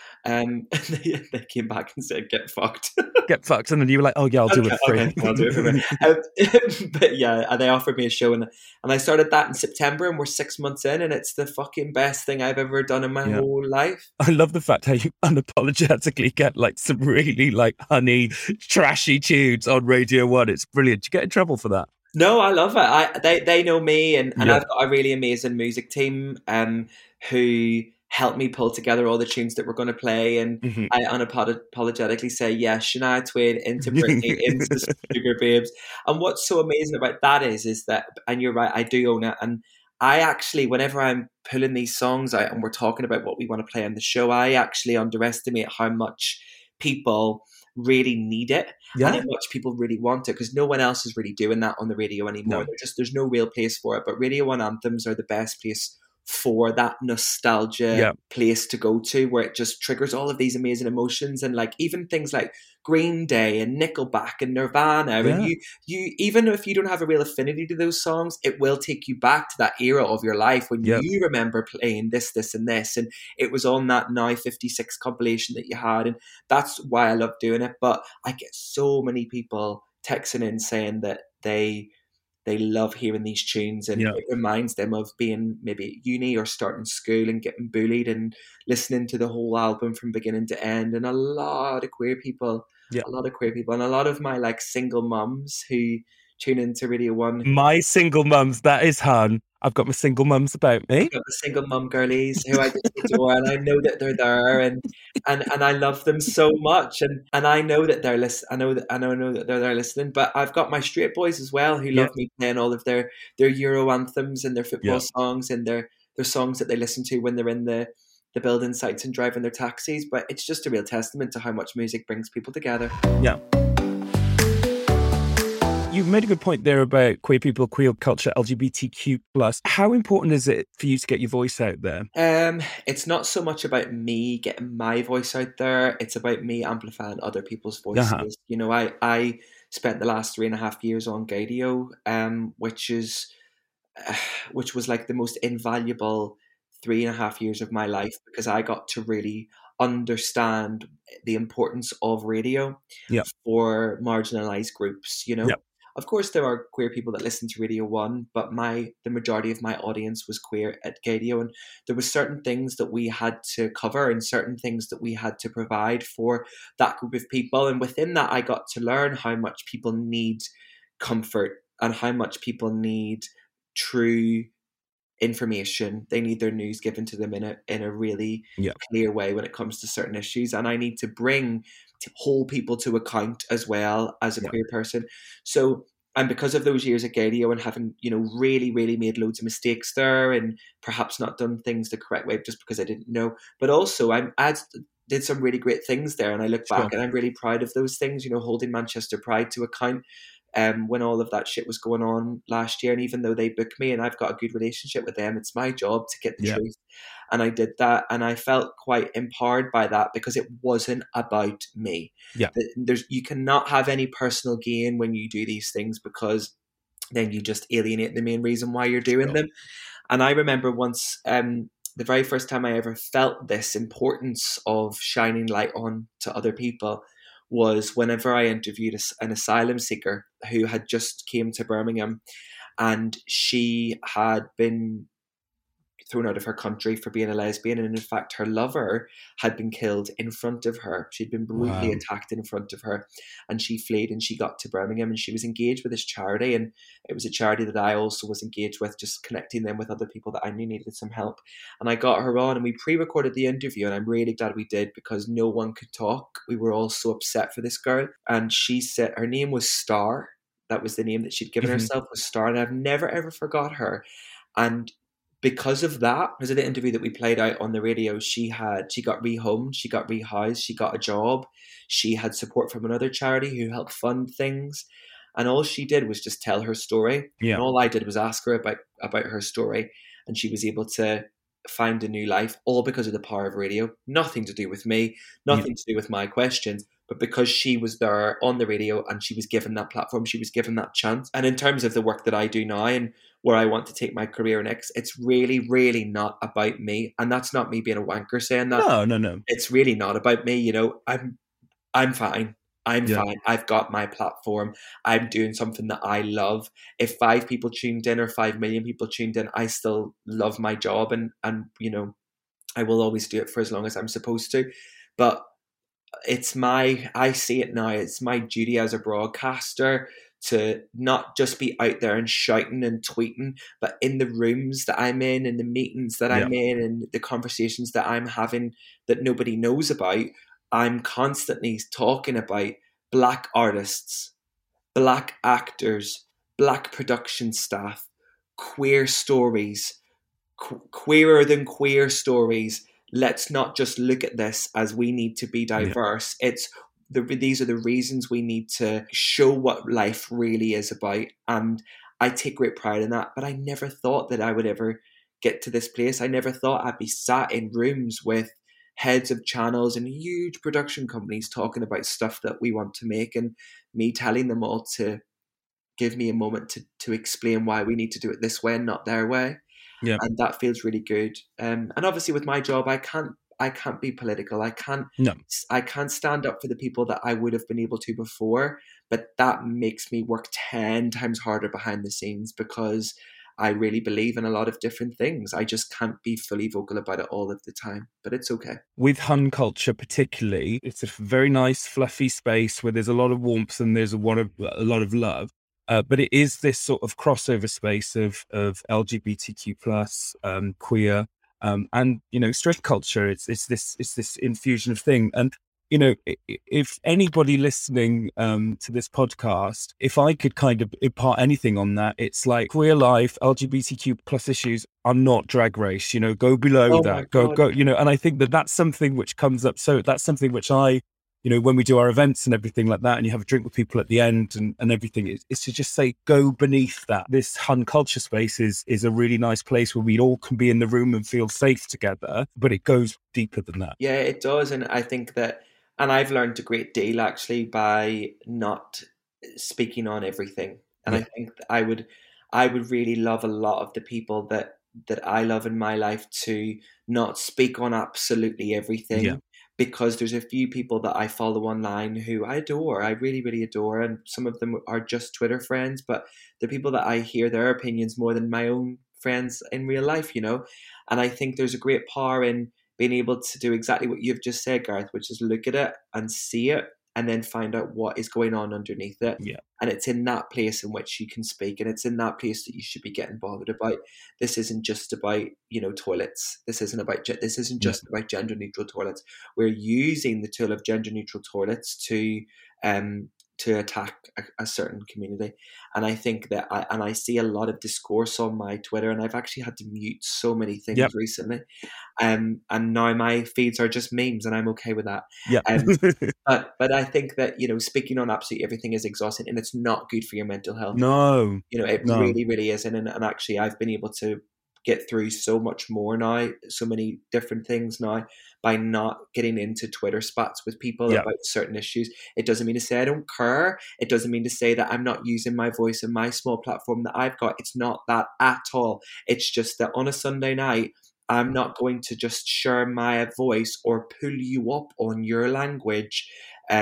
Um, and they, they came back and said, "Get fucked." Get fucked, and then you were like, "Oh yeah, I'll do Okay, it for free." okay, I'll do it for free. Um, but yeah, and they offered me a show, and and I started that in September, and we're six months in, and it's the fucking best thing I've ever done in my Yeah. whole life. I love the fact how you unapologetically get like some really like honey, trashy tunes on Radio One. It's brilliant. Do you get in trouble for that? No, I love it. I they they know me, and, and Yeah. I've got a really amazing music team um who helped me pull together all the tunes that we're going to play, and Mhm. I unapologetically say yes, Shania Twain into Britney, into the Sugar Babes. And what's so amazing about that is is that, and you're right, I do own it, and I actually, whenever I'm pulling these songs out and we're talking about what we want to play on the show, I actually underestimate how much people really need it and Yeah. how much people really want it, because no one else is really doing that on the radio anymore. No. They're just there's no real place for it. But Radio One anthems are the best place for that nostalgia Yeah. place to go to, where it just triggers all of these amazing emotions, and like even things like Green Day and Nickelback and Nirvana, Yeah. and you you even if you don't have a real affinity to those songs, it will take you back to that era of your life when Yep. you remember playing this, this, and this, and it was on that Now fifty-six compilation that you had, and that's why I love doing it. But I get so many people texting in saying that they they love hearing these tunes, and Yeah. it reminds them of being maybe at uni or starting school and getting bullied and listening to the whole album from beginning to end. And a lot of queer people, Yeah. a lot of queer people, and a lot of my like single mums who tune into Radio One. My single mums, that is hun. I've got my single mums about me. I've got the single mum girlies who I just adore, and I know that they're there, and and and I love them so much, and and I know that they're listen. I know that I know, I know that they're there listening. But I've got my straight boys as well who Yeah. love me playing all of their their Euro anthems and their football Yeah. songs and their their songs that they listen to when they're in the the building sites and driving their taxis. But it's just a real testament to how much music brings people together. Yeah. You made a good point there about queer people, queer culture, L G B T Q plus. How important is it for you to get your voice out there? Um, it's not so much about me getting my voice out there. It's about me amplifying other people's voices. Uh-huh. You know, I, I spent the last three and a half years on Gaydio, um, which is, uh, which was like the most invaluable three and a half years of my life, because I got to really understand the importance of radio Yeah. for marginalized groups, you know. Yeah. Of course, there are queer people that listen to Radio One, but my the majority of my audience was queer at Gaydio, and there were certain things that we had to cover and certain things that we had to provide for that group of people. And within that, I got to learn how much people need comfort and how much people need true information. They need their news given to them in a in a really Yeah. clear way when it comes to certain issues, and I need to bring to hold people to account as well as a Yeah. queer person. So, and because of those years at Gaydio and having, you know, really, really made loads of mistakes there and perhaps not done things the correct way just because I didn't know, but also I'm I did some really great things there, and I look back Sure. and I'm really proud of those things, you know, holding Manchester Pride to account um, when all of that shit was going on last year. And even though they booked me and I've got a good relationship with them, it's my job to get the Yeah. truth. And I did that, and I felt quite empowered by that because it wasn't about me. Yeah. Th- There's you cannot have any personal gain when you do these things, because then you just alienate the main reason why you're doing Sure. them. And I remember once, um, the very first time I ever felt this importance of shining light on to other people was whenever I interviewed a s- an asylum seeker who had just came to Birmingham, and she had been thrown out of her country for being a lesbian, and in fact her lover had been killed in front of her. She'd been brutally Wow. attacked in front of her, and she fled and she got to Birmingham, and she was engaged with this charity, and it was a charity that I also was engaged with, just connecting them with other people that I knew needed some help. And I got her on and we pre-recorded the interview, and I'm really glad we did because no one could talk. We were all so upset for this girl, and she said her name was Star. That was the name that she'd given Mhm. herself, was Star, and I've never ever forgot her. And because of that, because of the interview that we played out on the radio, she had she got rehomed, she got rehoused, she got a job, she had support from another charity who helped fund things, and all she did was just tell her story. Yeah. And all I did was ask her about about her story, and she was able to find a new life, all because of the power of radio. Nothing to do with me, nothing to do with my questions, but because she was there on the radio and she was given that platform, she was given that chance. And in terms of the work that I do now and where I want to take my career next, it's really, really not about me. And that's not me being a wanker saying that. No, no, no. It's really not about me. You know, I'm, I'm fine. I'm Yeah. fine. I've got my platform. I'm doing something that I love. If five people tuned in or five million people tuned in, I still love my job, and, and, you know, I will always do it for as long as I'm supposed to. But it's my, I see it now, it's my duty as a broadcaster to not just be out there and shouting and tweeting, but in the rooms that I'm in, in the meetings that I'm Yeah. in, and the conversations that I'm having that nobody knows about, I'm constantly talking about Black artists, Black actors, Black production staff, queer stories, qu- queerer than queer stories. Let's not just look at this as we need to be diverse. Yeah. It's the, these are the reasons we need to show what life really is about. And I take great pride in that, but I never thought that I would ever get to this place. I never thought I'd be sat in rooms with heads of channels and huge production companies talking about stuff that we want to make, and me telling them all to give me a moment to, to explain why we need to do it this way and not their way. Yeah. And that feels really good. Um, and obviously with my job, I can't, I can't be political. I can't, no. I can't stand up for the people that I would have been able to before, but that makes me work ten times harder behind the scenes because I really believe in a lot of different things. I just can't be fully vocal about it all of the time, but it's okay. With Hun culture particularly, it's a very nice, fluffy space where there's a lot of warmth and there's a lot of, a lot of love. Uh, but it is this sort of crossover space of of L G B T Q plus, um, queer, um, and you know, straight culture. It's it's this it's this infusion of thing. And you know, if anybody listening um, to this podcast, if I could kind of impart anything on that, it's like queer life, L G B T Q plus issues are not Drag Race. You know, go below oh that, go go. You know, and I think that that's something which comes up. So that's something which I. You know, when we do our events and everything like that, and you have a drink with people at the end and, and everything, is, is to just say, go beneath that. This Hun culture space is is a really nice place where we all can be in the room and feel safe together, but it goes deeper than that. Yeah, it does. And I think that, and I've learned a great deal actually by not speaking on everything. And yeah. I think I would, I would really love a lot of the people that, that I love in my life to not speak on absolutely everything. Yeah. Because there's a few people that I follow online who I adore, I really, really adore. And some of them are just Twitter friends, but the people that I hear their opinions more than my own friends in real life, you know. And I think there's a great power in being able to do exactly what you've just said, Gareth, which is look at it and see it and then find out what is going on underneath it. Yeah. And it's in that place in which you can speak, and it's in that place that you should be getting bothered about. This isn't just about, you know, toilets. This isn't about, this isn't just yeah. about gender neutral toilets. We're using the tool of gender neutral toilets to, um, to attack a, a certain community. And I think that I, and I see a lot of discourse on my Twitter, and I've actually had to mute so many things yep. recently. Um, and now my feeds are just memes, and I'm okay with that. Yeah. Um, but, but I think that, you know, speaking on absolutely everything is exhausting, and it's not good for your mental health. No. You know, it no. really, really isn't. And, and actually I've been able to get through so much more now, so many different things now, by not getting into Twitter spats with people yeah. about certain issues. It doesn't mean to say I don't care. It doesn't mean to say that I'm not using my voice and my small platform that I've got. It's not that at all. It's just that on a Sunday night, I'm not going to just share my voice or pull you up on your language um,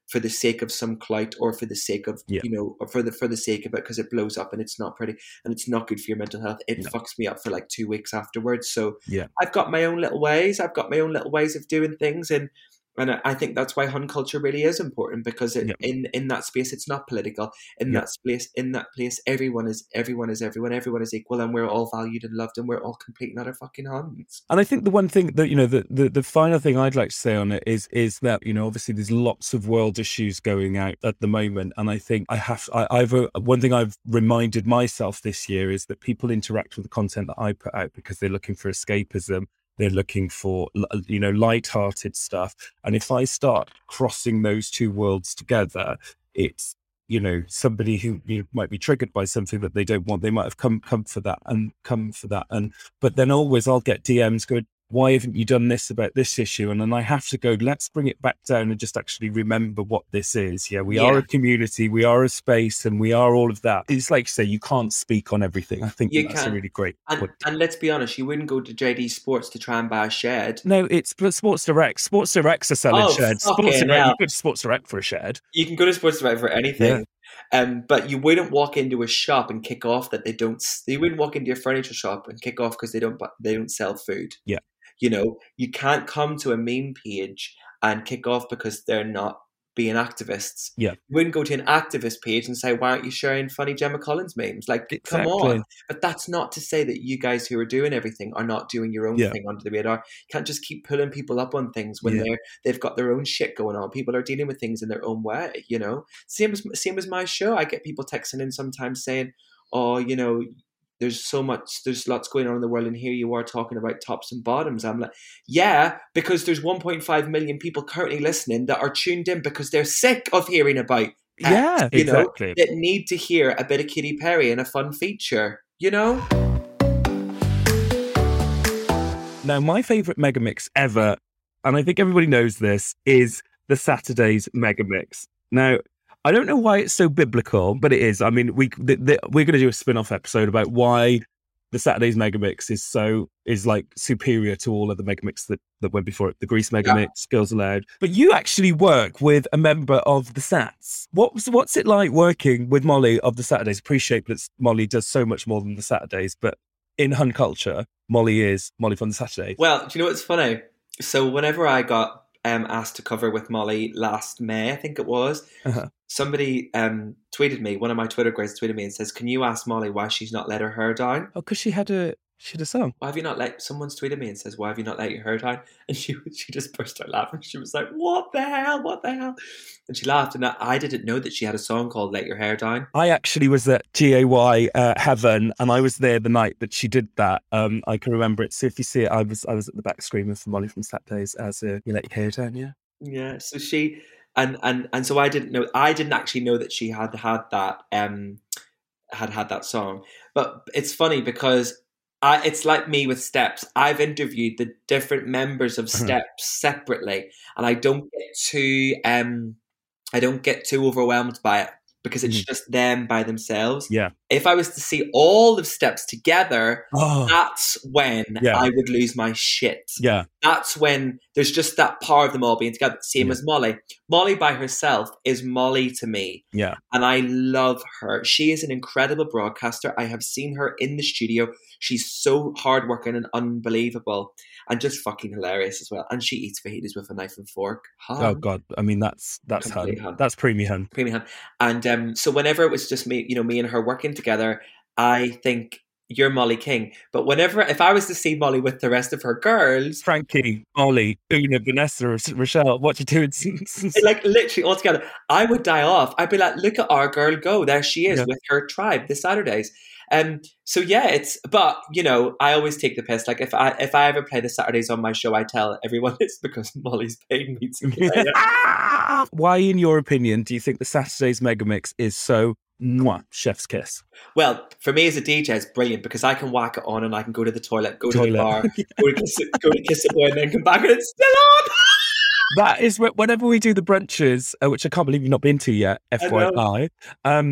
for the sake of some clout or for the sake of, yeah. you know, or for the, for the sake of it, because it blows up and it's not pretty and it's not good for your mental health. It No. fucks me up for like two weeks afterwards. So yeah. I've got my own little ways. I've got my own little ways of doing things. And And I think that's why hun culture really is important, because it, yep. in, in that space, it's not political. In yep. that space, in that place, everyone is everyone is everyone. Everyone is equal, and we're all valued and loved, and we're all complete and utter fucking huns. And I think the one thing that, you know, the, the the final thing I'd like to say on it is is that, you know, obviously there's lots of world issues going out at the moment, and I think I have I, I've uh, one thing I've reminded myself this year is that people interact with the content that I put out because they're looking for escapism. They're looking for, you know, light-hearted stuff. And if I start crossing those two worlds together, it's, you know, somebody who you know, might be triggered by something that they don't want. They might have come come for that and come for that. And but then always I'll get D Ms going, why haven't you done this about this issue? And then I have to go, let's bring it back down and just actually remember what this is. Yeah, we yeah. are a community, we are a space, and we are all of that. It's like you say, you can't speak on everything. I think you that's can. a really great and, point. And let's be honest, you wouldn't go to J D Sports to try and buy a shed. No, it's Sports Direct. Sports Direct's are selling oh, sheds. Sports Direct, you go to Sports Direct for a shed. You can go to Sports Direct for anything. Yeah. Um, but you wouldn't walk into a shop and kick off that they don't. You wouldn't walk into a furniture shop and kick off because they don't. They don't sell food. Yeah. You know, you can't come to a meme page and kick off because they're not being activists. Yeah. You wouldn't go to an activist page and say, why aren't you sharing funny Gemma Collins memes? Like, exactly. Come on. But that's not to say that you guys who are doing everything are not doing your own yeah. thing under the radar. You can't just keep pulling people up on things when yeah. they're, they've got their own shit going on. People are dealing with things in their own way, you know? Same as, same as my show. I get people texting in sometimes saying, oh, you know, there's so much, there's lots going on in the world, and here you are talking about tops and bottoms. I'm like, yeah, because there's one point five million people currently listening that are tuned in because they're sick of hearing about X, yeah, you exactly. know, that need to hear a bit of Katy Perry and a fun feature, you know? Now, my favourite Megamix ever, and I think everybody knows this, is the Saturdays Megamix. Now, I don't know why it's so biblical, but it is. I mean, we the, the, we're going to do a spin-off episode about why the Saturdays Megamix is so is like superior to all of the Megamix that, that went before it. The Grease Megamix, yeah. Girls Aloud. But you actually work with a member of the Sats. What's what's it like working with Molly of the Saturdays? Appreciate that Molly does so much more than the Saturdays, but in hun culture, Molly is Molly from the Saturdays. Well, do you know what's funny? So whenever I got um, asked to cover with Molly last May, I think it was, uh-huh. somebody um, tweeted me, one of my Twitter guys tweeted me and says, can you ask Molly why she's not let her hair down? Oh, because she had a she had a song. Why have you not let, someone's tweeted me and says, why have you not let your hair down? And she she just burst out laughing. She was like, what the hell, what the hell? And she laughed, and I, I didn't know that she had a song called Let Your Hair Down. I actually was at G A Y uh, Heaven, and I was there the night that she did that. Um, I can remember it. So if you see it, I was I was at the back screaming for Molly from Saturdays as uh, You Let Your Hair Down, yeah. Yeah, so she... And and and so I didn't know. I didn't actually know that she had had that. Um, had had that song. But it's funny because I. It's like me with Steps. I've interviewed the different members of Steps separately, and I don't get too. Um, I don't get too overwhelmed by it because it's mm. just them by themselves. Yeah. If I was to see all of Steps together, oh. that's when yeah. I would lose my shit. Yeah. That's when there's just that power of them all being together. Same yeah. as Molly. Molly by herself is Molly to me. Yeah. And I love her. She is an incredible broadcaster. I have seen her in the studio. She's so hardworking and unbelievable and just fucking hilarious as well. And she eats fajitas with a knife and fork. Hun. Oh God. I mean, that's, that's hun. hun. That's preemie hun. Preemie hun. And um, so whenever it was just me, you know, me and her working together, I think you're Molly King. But whenever, if I was to see Molly with the rest of her girls, Frankie, Molly, Una, Vanessa, Rochelle, what you doing? Like literally all together, I would die off. I'd be like, look at our girl go. There she is yeah. with her tribe this Saturdays. Um, so yeah, it's, but you know, I always take the piss. Like if I, if I ever play the Saturdays on my show, I tell everyone it's because Molly's paying me to play it. Why, in your opinion, do you think the Saturdays Megamix is so mwah, chef's kiss? Well, for me as a D J, it's brilliant because I can whack it on and I can go to the toilet, go toilet. to the bar, go, to kiss it, go to kiss a boy and then come back and it's still on. That is whenever we do the brunches, uh, which I can't believe you've not been to yet, F Y I. Um,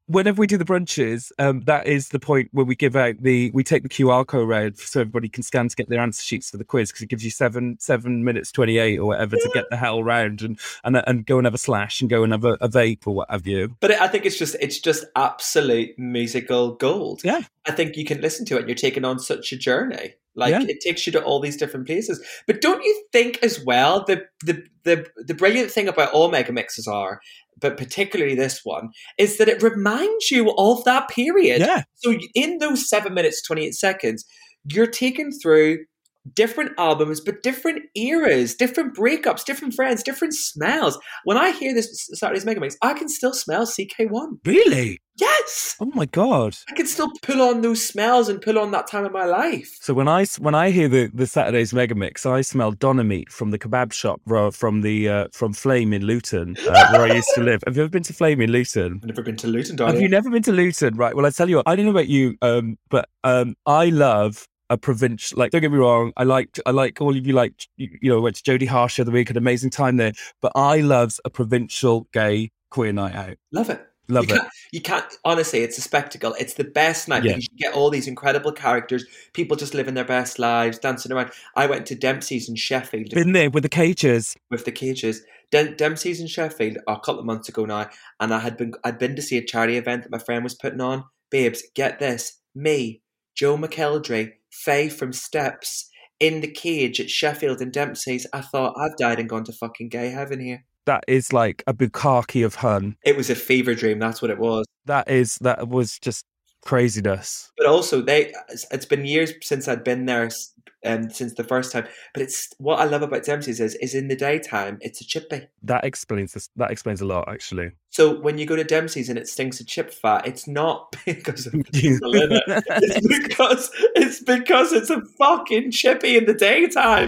whenever we do the brunches, um, that is the point where we give out the, we take the Q R code around so everybody can scan to get their answer sheets for the quiz, because it gives you seven seven minutes twenty-eight or whatever to get the hell round and and and go and have a slash and go and have a, a vape or what have you. But I think it's just it's just absolute musical gold. Yeah. I think you can listen to it and you're taking on such a journey. Like Yeah. it takes you to all these different places. But don't you think as well, the the the, the brilliant thing about all mega mixes are, but particularly this one, is that it reminds you of that period. Yeah. So in those seven minutes, twenty-eight seconds, you're taken through different albums, but different eras, different breakups, different friends, different smells. When I hear this Saturday's Mega Mix, I can still smell C K one. Really? Yes! Oh my God. I can still pull on those smells and pull on that time of my life. So when I when I hear the, the Saturday's Mega Mix, I smell doner meat from the kebab shop ro- from the uh, from Flame in Luton, uh, where I used to live. Have you ever been to Flame in Luton? I've never been to Luton, Have darling. you never been to Luton? Right. Well, I tell you what, I don't know about you, um, but um, I love a provincial. Like, don't get me wrong, I like I like all of you. Like, you, you know, went to Jodie Harsh the other week, had an amazing time there. But I love a provincial gay queer night out. Love it. Love you it. Can't, you can't, honestly, it's a spectacle. It's the best night. Yeah. Because you get all these incredible characters, people just living their best lives, dancing around. I went to Dempsey's in Sheffield. Been there with the cages. With the cages. Dem- Dempsey's in Sheffield a couple of months ago now, and I had been I'd been to see a charity event that my friend was putting on. Babes, get this. Me, Joe McElderry, Faye from Steps, in the cage at Sheffield and Dempsey's. I thought, I've died and gone to fucking gay heaven here. That is like a bukkake of Hun. It was a fever dream, that's what it was. That is, that was just craziness. But also, they it's been years since I'd been there, um, since the first time. But it's what I love about Dempsey's is, is in the daytime, it's a chippy. That explains this. That explains a lot, actually. So when you go to Dempsey's and it stinks of chip fat, it's not because of the people in it. It's because it's because it's a fucking chippy in the daytime.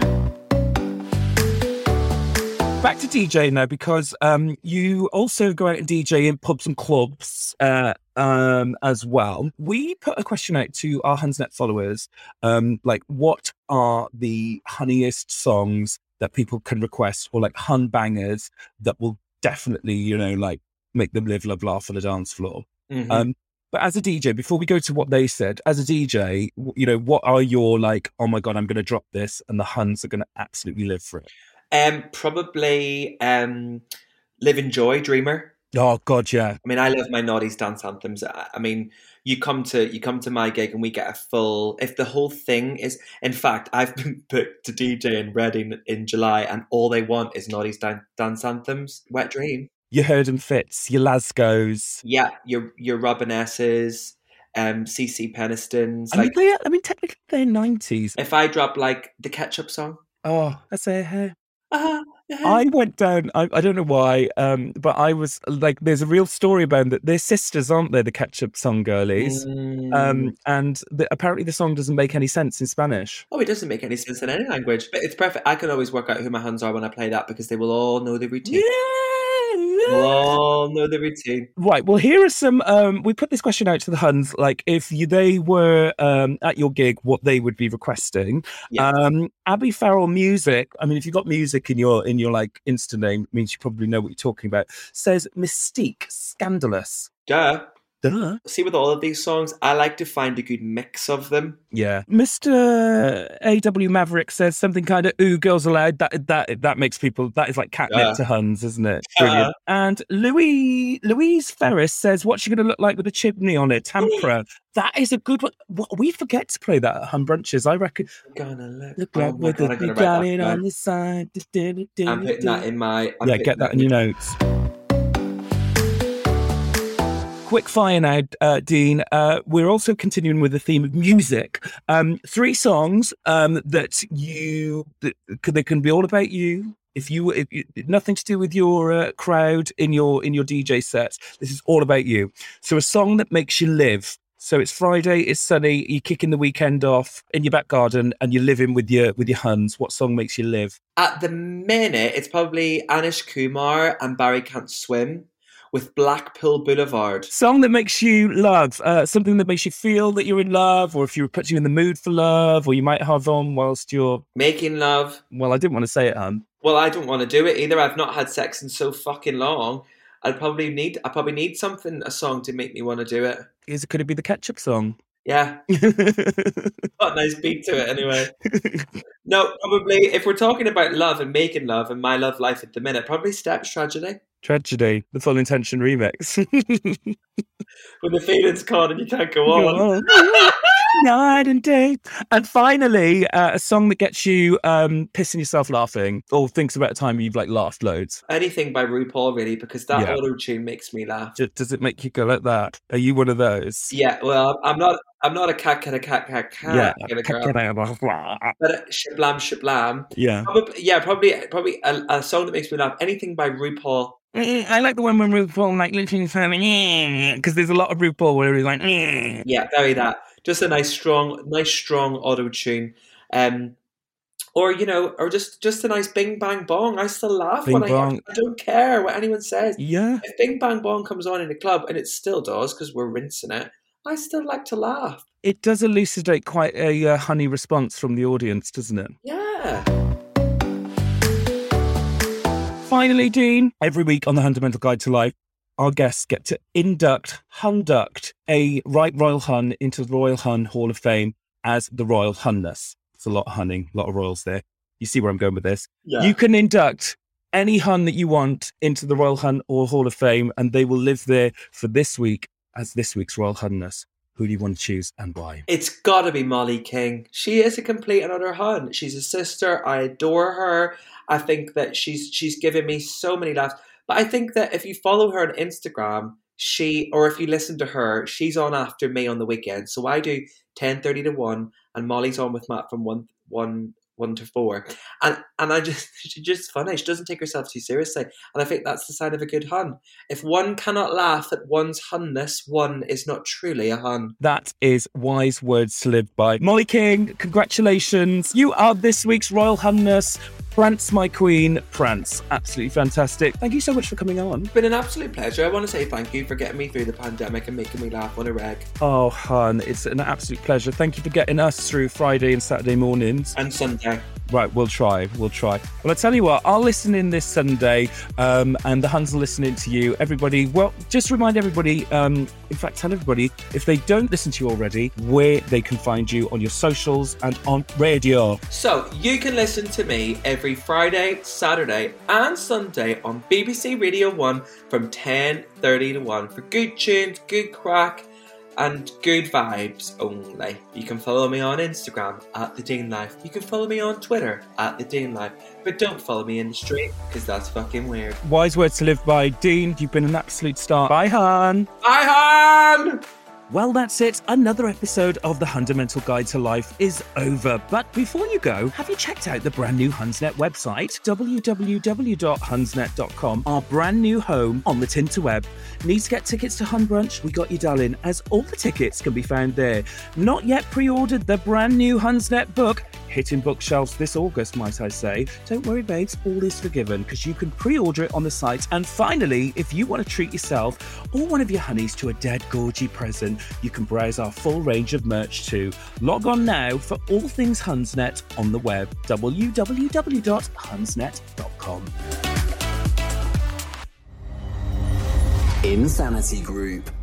Back to DJing now, because um, you also go out and D J in pubs and clubs uh, um, as well. We put a question out to our Hunsnet followers, um, like what are the honeyest songs that people can request, or like Hun bangers that will definitely, you know, like make them live, love, laugh on the dance floor. Mm-hmm. Um, but as a D J, before we go to what they said, as a D J, you know, what are your like, oh my God, I'm going to drop this and the Huns are going to absolutely live for it? Um, probably um, Live and Joy, Dreamer. Oh God, yeah. I mean, I love my Naughties dance anthems. I I mean, you come to you come to my gig and we get a full. If the whole thing is, in fact, I've been booked to D J in Reading in July, and all they want is Naughties dan- dance anthems. Wet Dream. Your Heard and Fits, your Lascos. Yeah, your your Robin S's, um, C C Penistons. I mean, Like, they, I mean, technically they're nineties. if I drop like the Ketchup song. Oh, that's a hair. Uh-huh, uh-huh. I went down, I, I don't know why, um, but I was like, there's a real story about that. They're sisters, aren't they, the Ketchup song girlies? Mm. Um, and the, apparently the song doesn't make any sense in Spanish. Oh, it doesn't make any sense in any language. But it's perfect. I can always work out who my hands are when I play that because they will all know the routine. They will all know the routine. Right. Well, here are some. Um, we put this question out to the Huns. Like, if you, they were um, at your gig, what they would be requesting. Yeah. Um, Abby Farrell music. I mean, if you've got music in your in your like Insta name, it means you probably know what you're talking about. Says Mystique, Scandalous. Duh. Duh. See, with all of these songs, I like to find a good mix of them. Yeah. Mister A W Maverick says something kind of "Ooh, girls allowed." That that that makes people. That is like catnip Yeah. to Huns, isn't it? Brilliant. Uh. And Louis Louise Ferris says, "What's she going to look like with a chimney on it?" Tampra. That is a good one. What, we forget to play that at Hun brunches. I reckon. Gonna look, Look oh like my with God, the I'm gonna got write it that on down. the side. I'm putting that in my. I'm Yeah, putting get that in your notes. Quick fire now, uh, Dean. Uh, we're also continuing with the theme of music. Um, three songs um, that you that they can be all about you. If you, if you nothing to do with your uh, crowd in your in your D J sets, this is all about you. So a song that makes you live. So it's Friday, it's sunny, you're kicking the weekend off in your back garden, and you're living with your with your Huns. What song makes you live? At the minute, it's probably Anish Kumar and Barry Can't Swim with Blackpool Boulevard. Song that makes you love, uh, something that makes you feel that you're in love, or if you put you in the mood for love, or you might have on whilst you're... Making love. Well, I didn't want to say it, hun. Well, I don't want to do it either. I've not had sex in so fucking long. I'd probably need I probably need something, a song to make me want to do it. Is it, could it be the Ketchup song? Yeah. Got a nice beat to it anyway. No, probably, if we're talking about love and making love and my love life at the minute, probably Steps Tragedy. Tragedy, the Full Intention remix. When the feeling's gone and you can't go on. Night and day. And finally, uh, a song that gets you um, pissing yourself laughing, or thinks about a time you've like laughed loads. Anything by RuPaul, really, because that Yeah. auto tune makes me laugh. Does, does it make you go like that? Are you one of those? Yeah, well, I'm not. I'm not a cat, cat, a cat, cat, cat Yeah. kind of girl. But uh, shablam, shablam. Yeah. Probably, yeah, probably, probably a, a song that makes me laugh. Anything by RuPaul. I like the one when RuPaul like literally because there's a lot of RuPaul where he's like yeah, very that. Just a nice strong, nice strong auto tune, um, or you know, or just just a nice Bing Bang Bong. I still laugh Bing when Bong. I. I don't care what anyone says. Yeah. If Bing Bang Bong comes on in a club, and it still does because we're rinsing it, I still like to laugh. It does elucidate quite a uh, honey response from the audience, doesn't it? Yeah. Finally, Dean, every week on the Fundamental Guide to Life, our guests get to induct, hunduct a right Royal Hun into the Royal Hun Hall of Fame as the Royal Hunness. It's a lot of hunning, a lot of royals there. You see where I'm going with this? Yeah. You can induct any Hun that you want into the Royal Hun or Hall of Fame, and they will live there for this week as this week's Royal Hunness. Who do you want to choose and why? It's got to be Molly King. She is a complete and utter Hun. She's a sister. I adore her. I think that she's she's given me so many laughs. But I think that if you follow her on Instagram, she, or if you listen to her, she's on after me on the weekend. So I do ten thirty to one, and Molly's on with Matt from one one one to four. And and I just she's just funny. She doesn't take herself too seriously. And I think that's the sign of a good Hun. If one cannot laugh at one's Hunness, one is not truly a Hun. That is wise words to live by. Molly King, congratulations. You are this week's Royal Hunness. France, my queen, France. Absolutely fantastic. Thank you so much for coming on. It's been an absolute pleasure. I want to say thank you for getting me through the pandemic and making me laugh on a reg. Oh, Hun, it's an absolute pleasure. Thank you for getting us through Friday and Saturday mornings. And Sunday. Right, we'll try. We'll try. Well, I tell you what, I'll listen in this Sunday, um, and the Huns will listen in to you. Everybody, well, just remind everybody, um, in fact, tell everybody, if they don't listen to you already, where they can find you on your socials and on radio. So, you can listen to me every Friday, Saturday, and Sunday on B B C Radio one from ten thirty to one for good tunes, good crack, and good vibes only. You can follow me on Instagram at The Dean Life. You can follow me on Twitter at The Dean Life. But don't follow me in the street, because that's fucking weird. Wise words to live by. Dean, you've been an absolute star. Bye, Han. Bye, Han! Well, that's it. Another episode of the Fundamental Guide to Life is over. But before you go, have you checked out the brand new Hunsnet website? w w w dot hunsnet dot com, our brand new home on the Tinterweb. Need to get tickets to Hun Brunch? We got you, darling, as all the tickets can be found there. Not yet pre-ordered the brand new Hunsnet book, hitting bookshelves this August, might I say. Don't worry, babes, all is forgiven, because you can pre-order it on the site. And finally, if you want to treat yourself or one of your honeys to a dead gorgy present, you can browse our full range of merch too. Log on now for all things Hunsnet on the web, w w w dot hunsnet dot com. Insanity Group.